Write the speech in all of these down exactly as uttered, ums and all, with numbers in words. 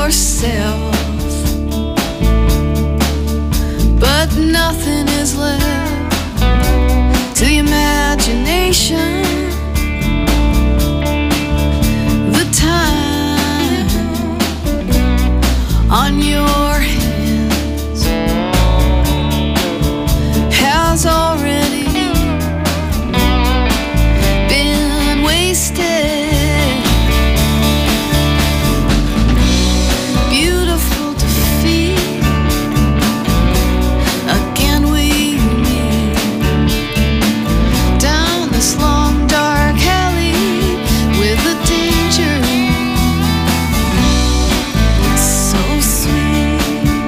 yourself, but nothing is left to the imagination. The time on your hands has already been wasted. Beautiful defeat. Again we meet down this long dark alley with the danger. It's so sweet.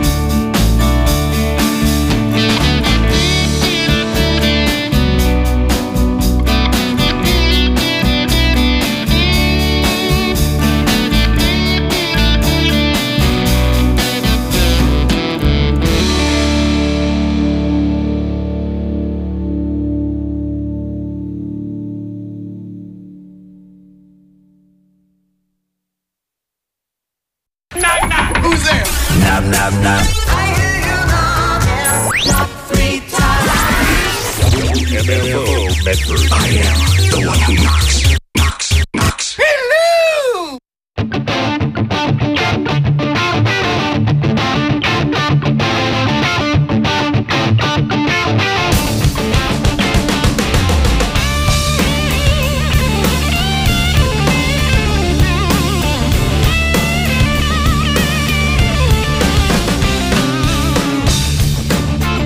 Who's there? Knock, knock, knock. I hear you knocking. Knock three times. M F O Medford. I am the one who knocks, knocks, knocks. Hello!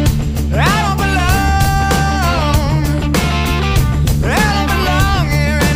I don't belong. I don't belong here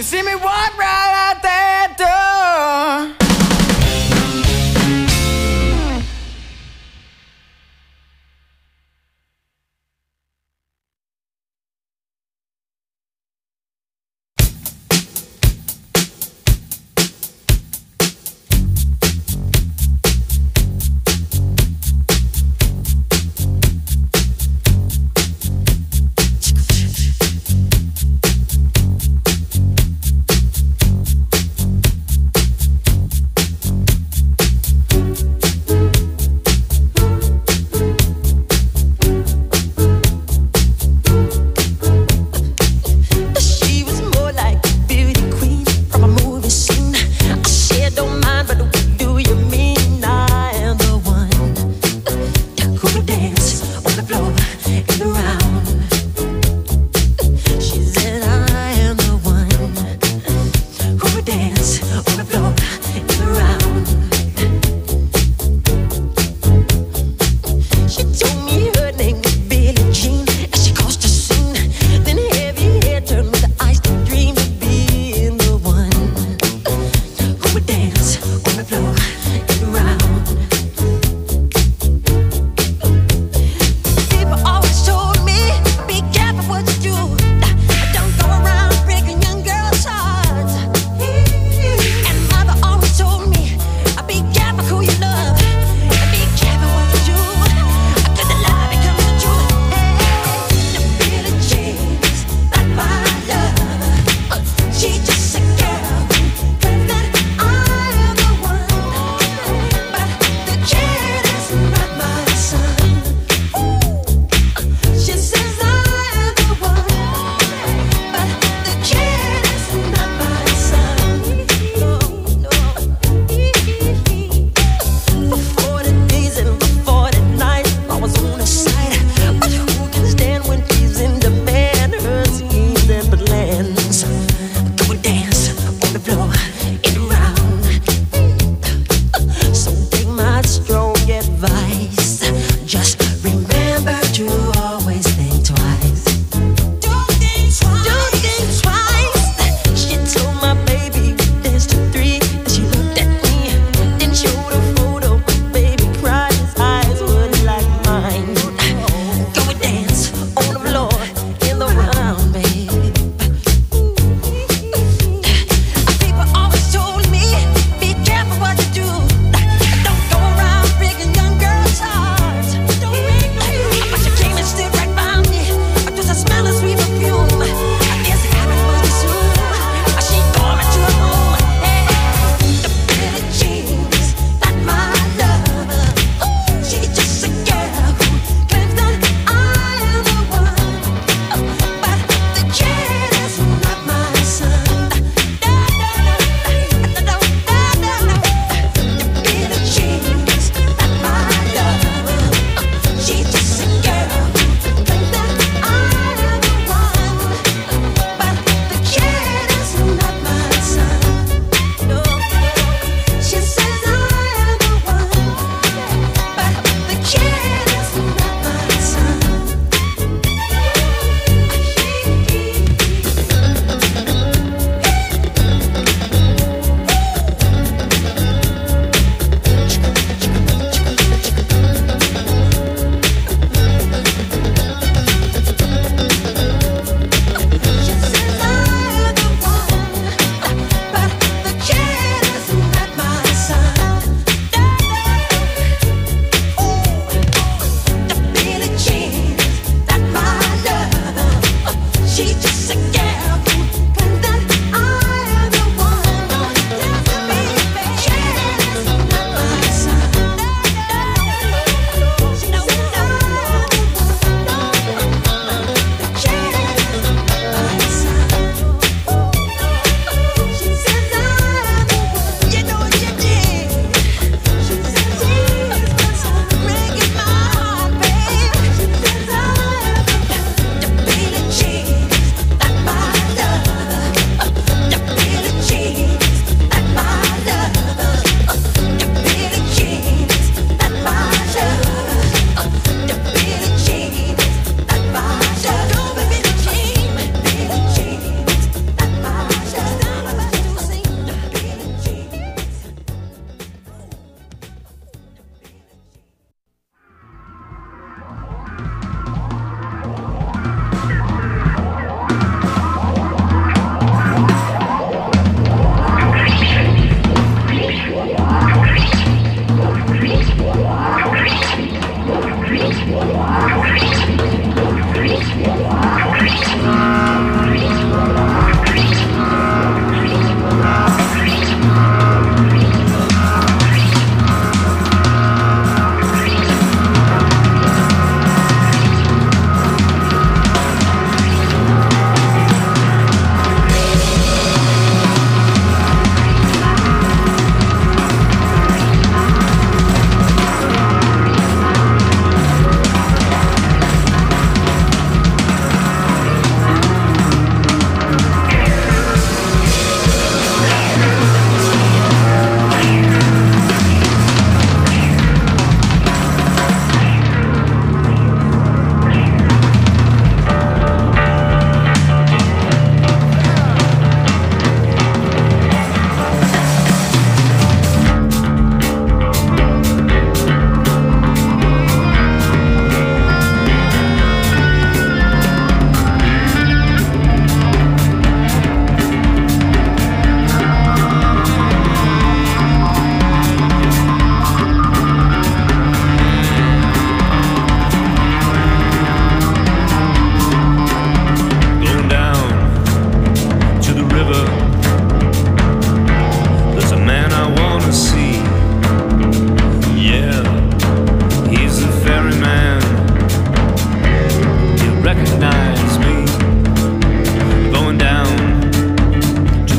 You see me walk right out that door.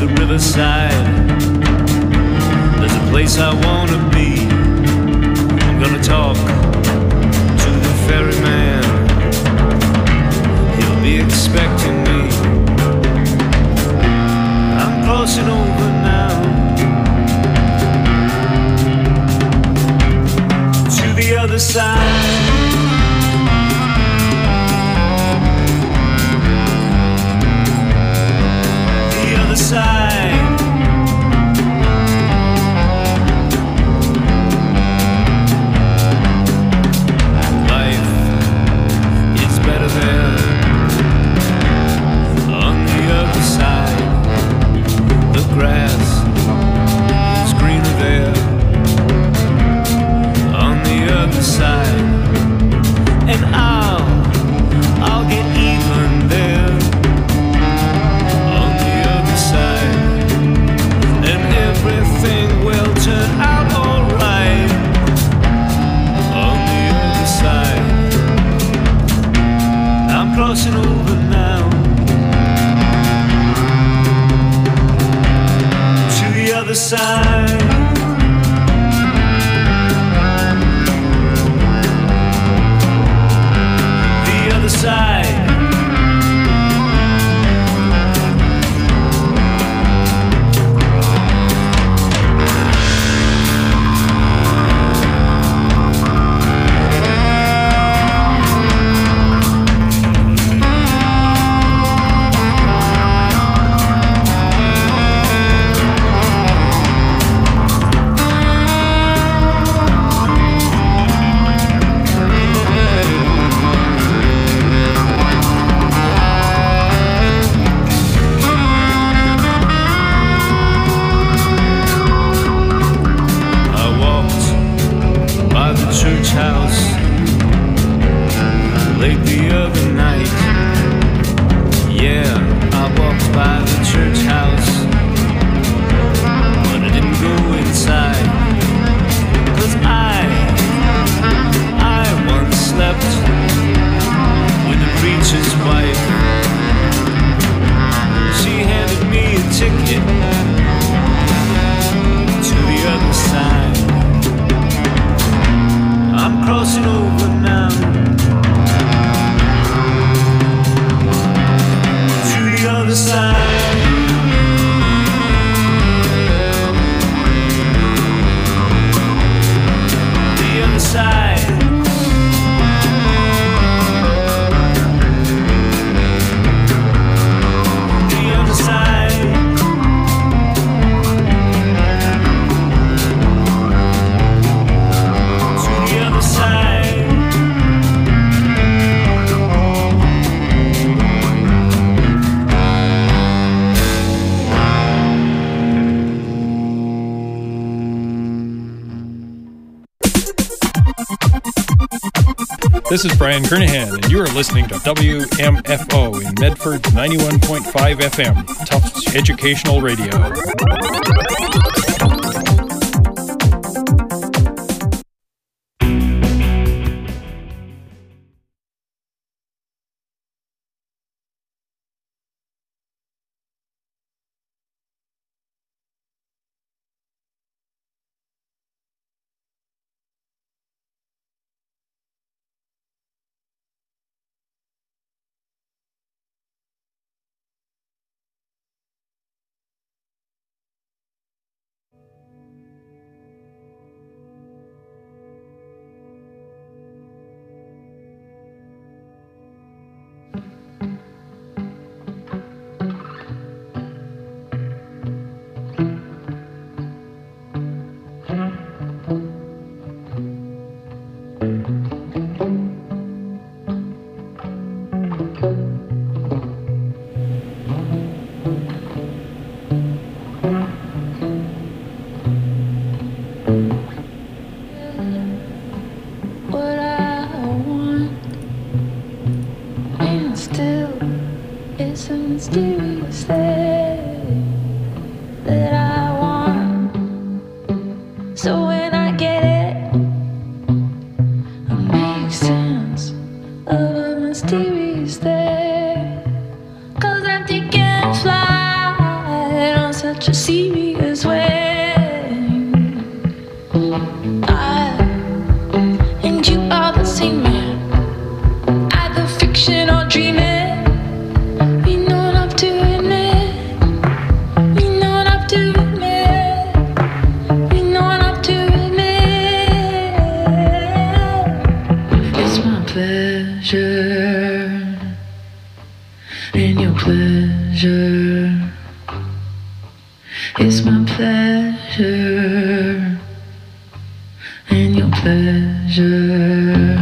to Riverside. There's a place I wanna be. I'm gonna talk to the ferryman. He'll be expecting me. I'm crossing over now to the other side. The other side. Grass is greener there on the other side, and I'll I'll get even there on the other side, and everything will turn out alright on the other side. I'm crossing over now other side. The other side. This is Brian Kernahan, and you are listening to W M F O in Medford's ninety-one point five F M, Tufts Educational Radio. mysterious there, 'cause empty can fly, don't such a serious way. I and you are the same man, either fiction or dreaming. We know enough to admit, we know enough to admit, we know enough to admit. It's my pleasure and your pleasure. It's my pleasure and your pleasure.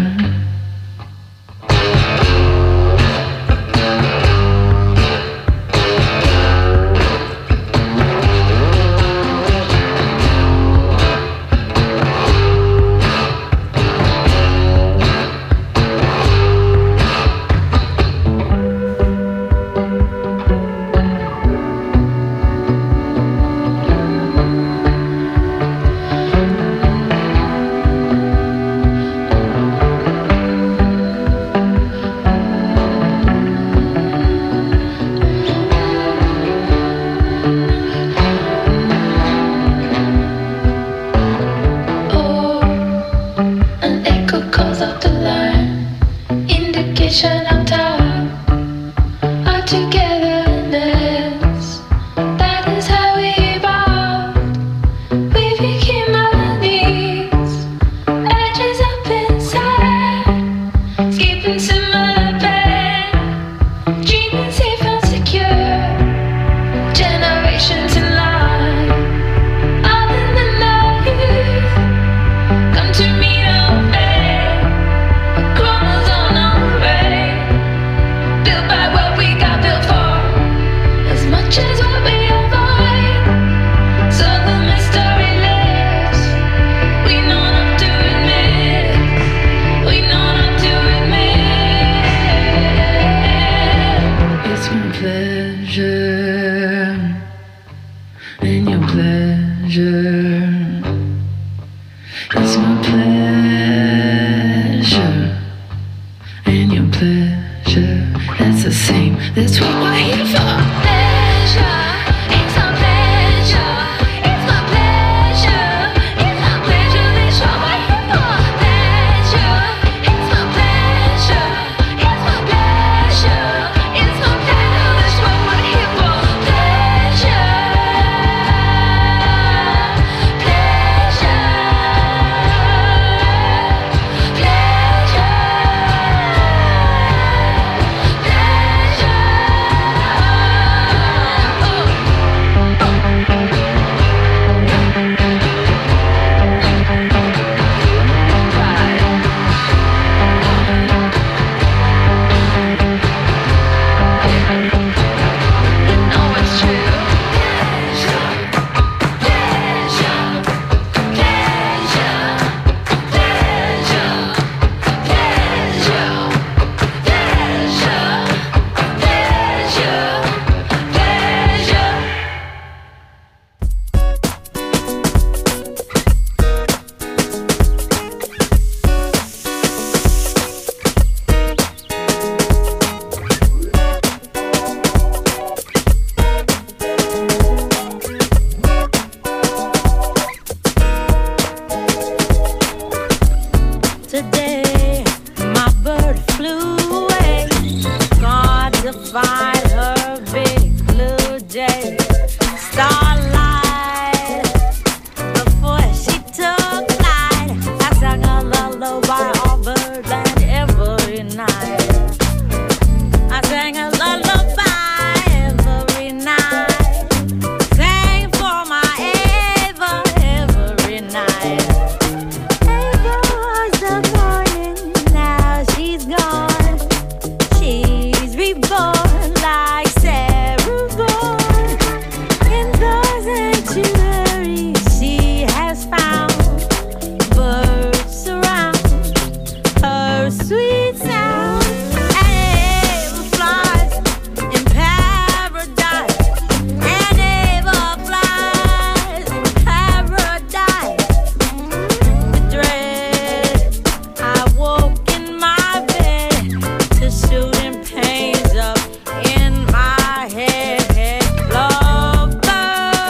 Pains up in my head, lover.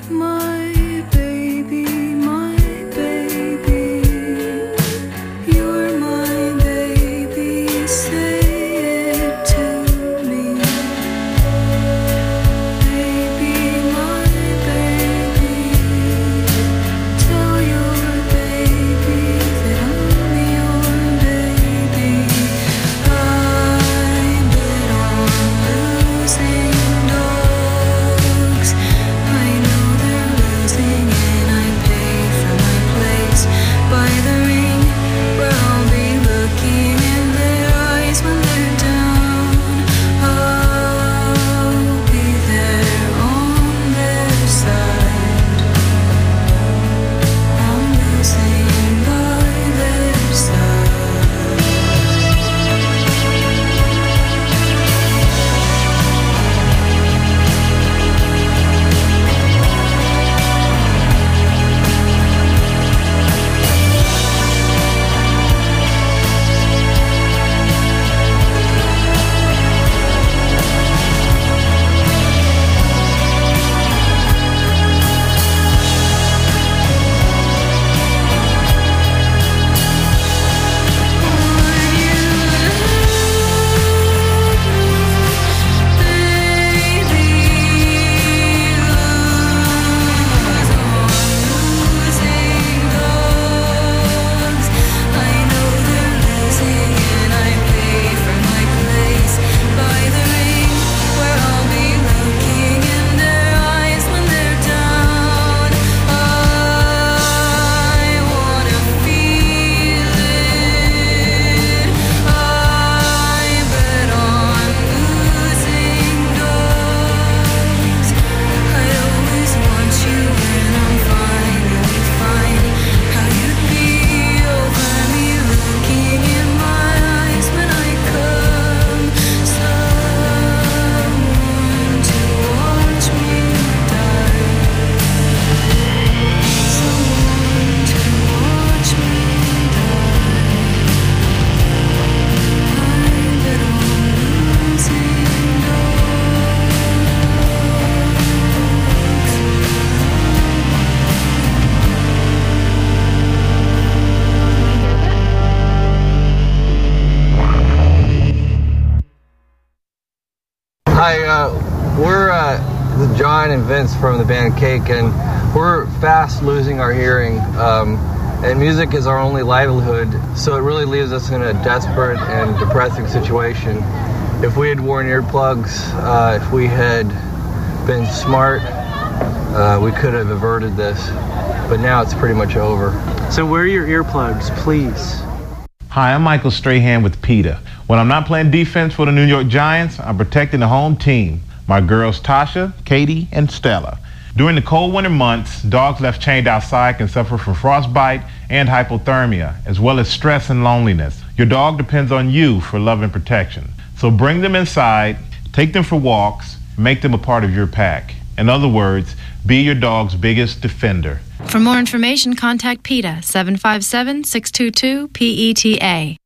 Hi, uh, we're uh, John and Vince from the band Cake, and we're fast losing our hearing. Um, and music is our only livelihood, so it really leaves us in a desperate and depressing situation. If we had worn earplugs, uh, if we had been smart, uh, we could have averted this. But now it's pretty much over. So wear your earplugs, please. Hi, I'm Michael Strahan with PETA. When I'm not playing defense for the New York Giants, I'm protecting the home team, my girls Tasha, Katie, and Stella. During the cold winter months, dogs left chained outside can suffer from frostbite and hypothermia, as well as stress and loneliness. Your dog depends on you for love and protection. So bring them inside, take them for walks, make them a part of your pack. In other words, be your dog's biggest defender. For more information, contact PETA, seven five seven, six two two, P E T A.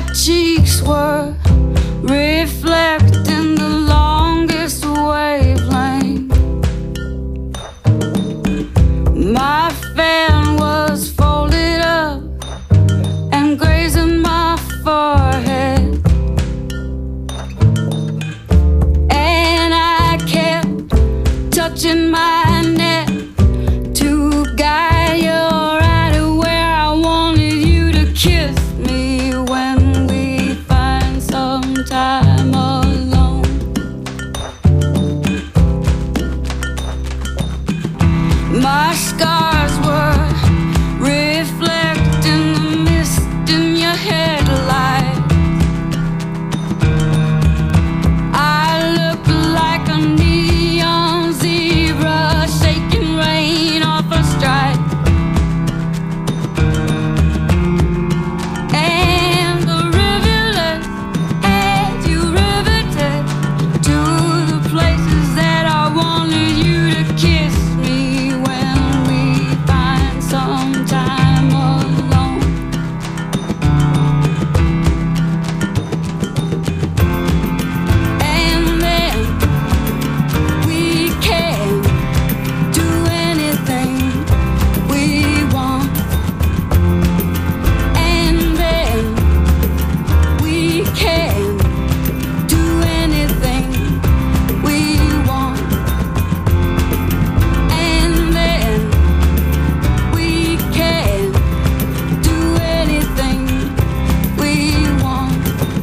cheeks were reflecting the longest wavelength. My fan was folded up and grazing my forehead, and I kept touching my neck to guide you right to where I wanted you to kiss me when we find some time alone. My scars were reflecting the mist in your headlights. I looked like a neon zebra shaking rain off a stripe. And the rivulet had you riveted to the places that I wanted you to kiss me when we find some time alone. And then we can do anything we want. And then we can do anything we want. And then we can do anything we want.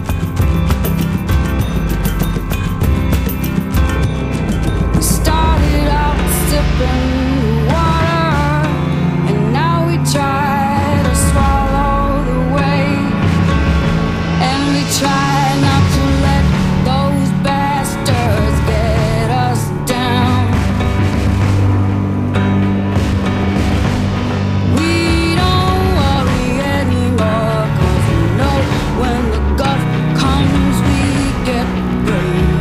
We started out sipping water, and now we try to swallow the weight. And we try not to let those bastards get us down. We don't worry anymore, 'cause we know when the guff comes we get brave.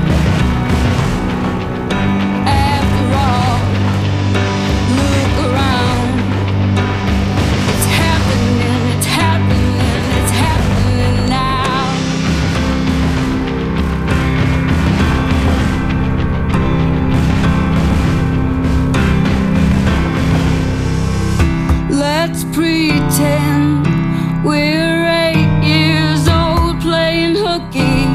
After all, look around. It's happening, it's happening, it's happening now. Let's pretend we're eight years old playing hooky.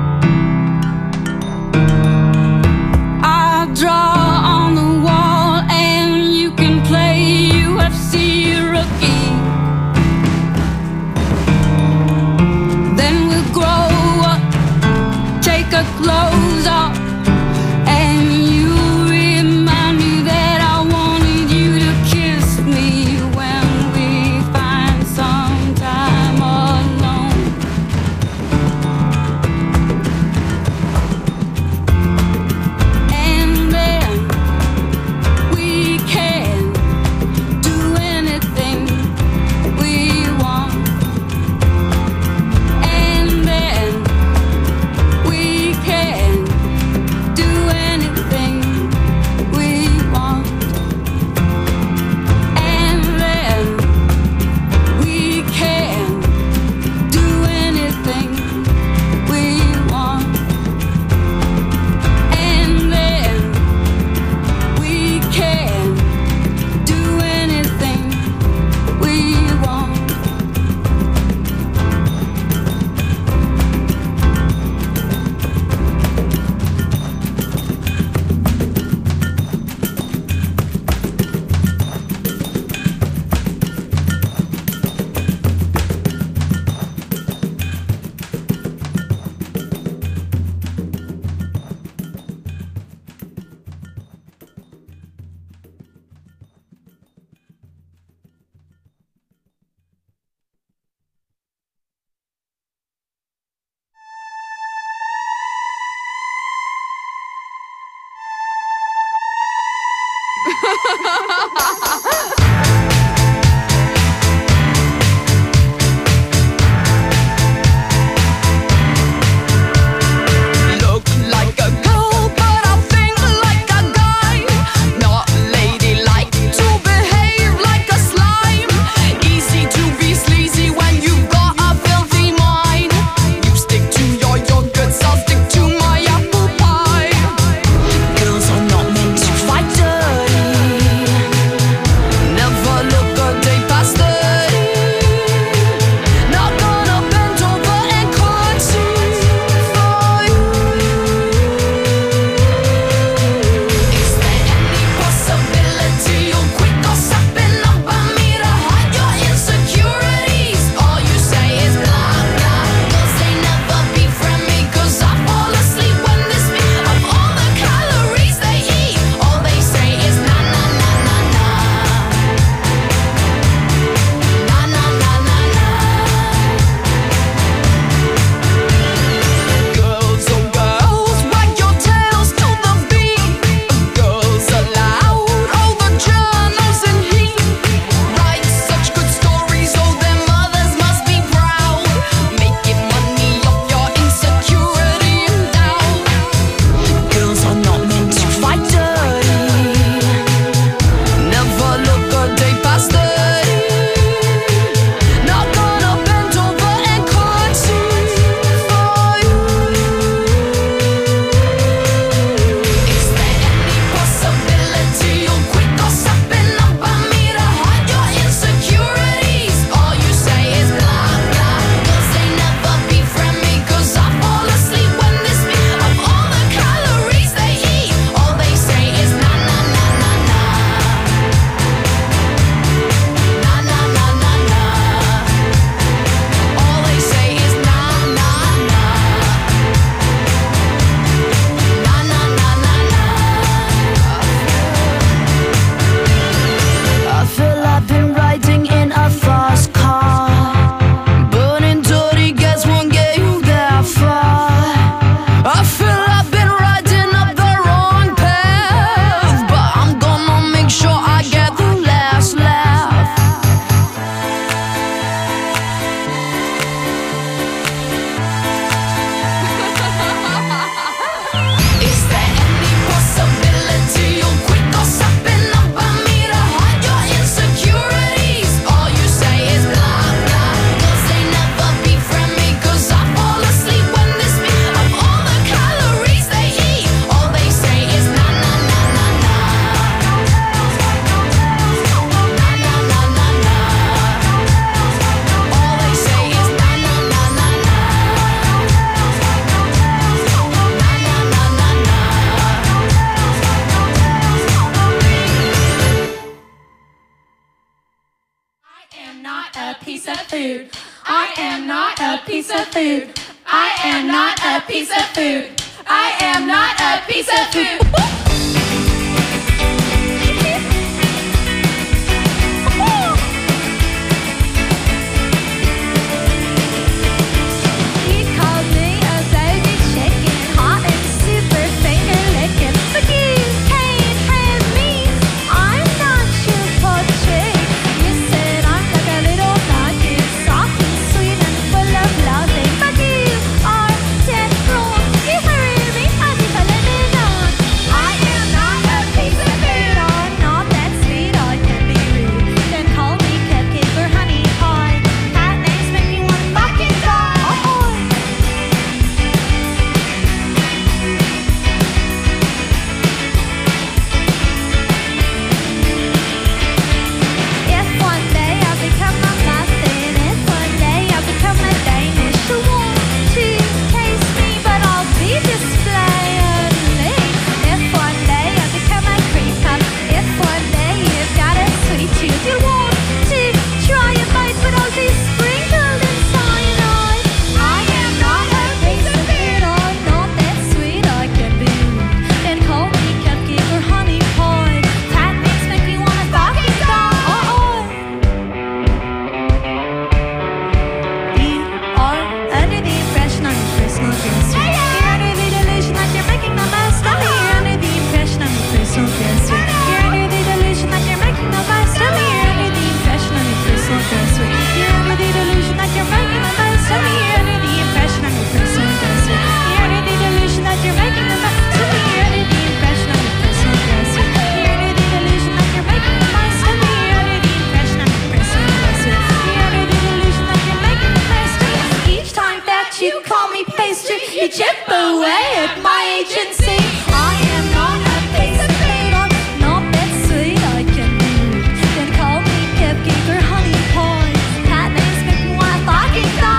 I'll draw on the wall and you can play U F C rookie. Then we'll grow up, take our clothes off, and you remind me that I wanted you to kiss me when we find some time alone. And then we can do anything we want. And then we can do anything we want. And then we can do anything we want. And then we can do anything we want. Look like a girl, but I think like a guy. Not ladylike to behave like a slime. Easy to be sleazy when you've got a filthy mind. am not a piece of food. I am not a piece of food. I am not a piece of food. He called me a baby chicken, hot and super finger licking. But you can't have me. I'm not your portrait. You said I'm like a little nugget, soft and sweet and full of loving. But you are dead wrong. You heard me as if I let it on. I am not a piece of food. I'm not that sweet. I can be rude. Then call me cupcake or honey pie. Cat names make me want to fucking die. Oh, if one day I become a muffin, if one day I become a Danish, you want to taste me, but I'll be display only. If one day I become a cream puff, if one day you've got a sweet tooth, you want to try a bite, but I'll be sprinkled in cyanide. I am not a piece of food. I'm not that sweet. I can be rude. Then call me cupcake or honey pie. Cat names make me wanna fucking die. You are under the impression I'm your personal guest. You're under the delusion that you're making the most of me. You're under the impression I'm your personal guest. You're under the delusion that you're making the most of me. You're under the impression I'm your personal guest. You're under the delusion that you're making the most of me. You're under the impression I'm your personal guest. You're under the delusion that you're making the most of me. You're under the impression I'm your personal guest. You're under the delusion that you're making the most of me. You're under the impression I'm your personal guest. You're under the delusion that you're making the most of me. Each time that you call me pastry, you chip away at my agency. I am not a piece of food. I'm not that sweet. I can be rude. Then call me cupcake or honey pie. Cat names make me wanna fucking die.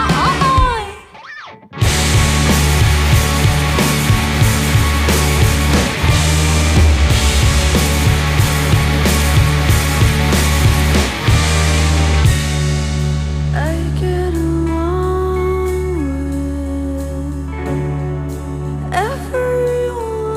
I get along with everyone.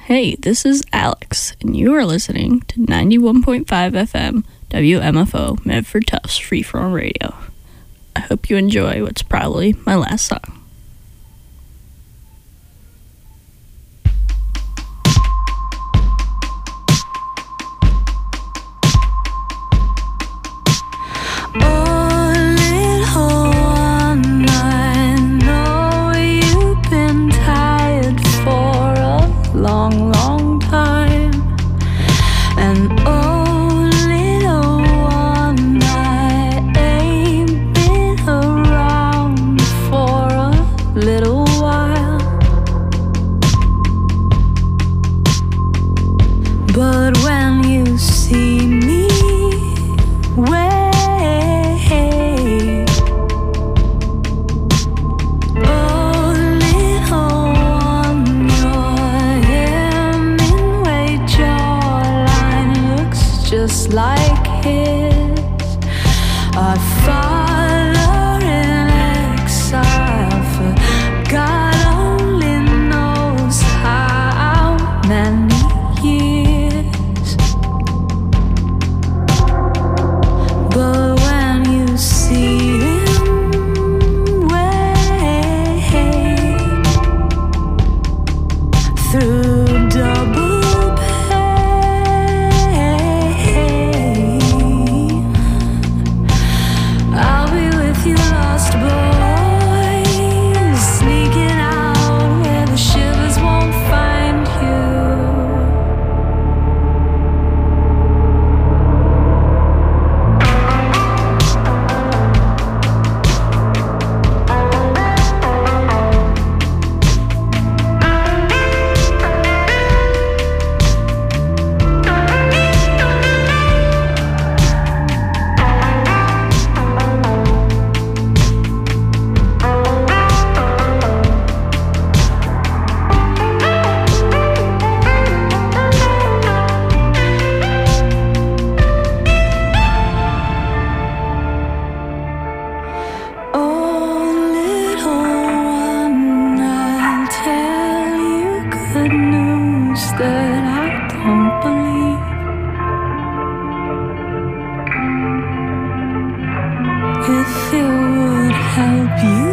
Hey, this is Alex, and you are listening to ninety-one point five F M W M F O Medford Tufts Freeform Radio. I hope you enjoy what's probably my last song. Long, long time, and oh, little one, I ain't been around for a little while, but when you see me, wait. Just like his, our father in exile for God only knows how many years. But when you see him wait through double if it would help you.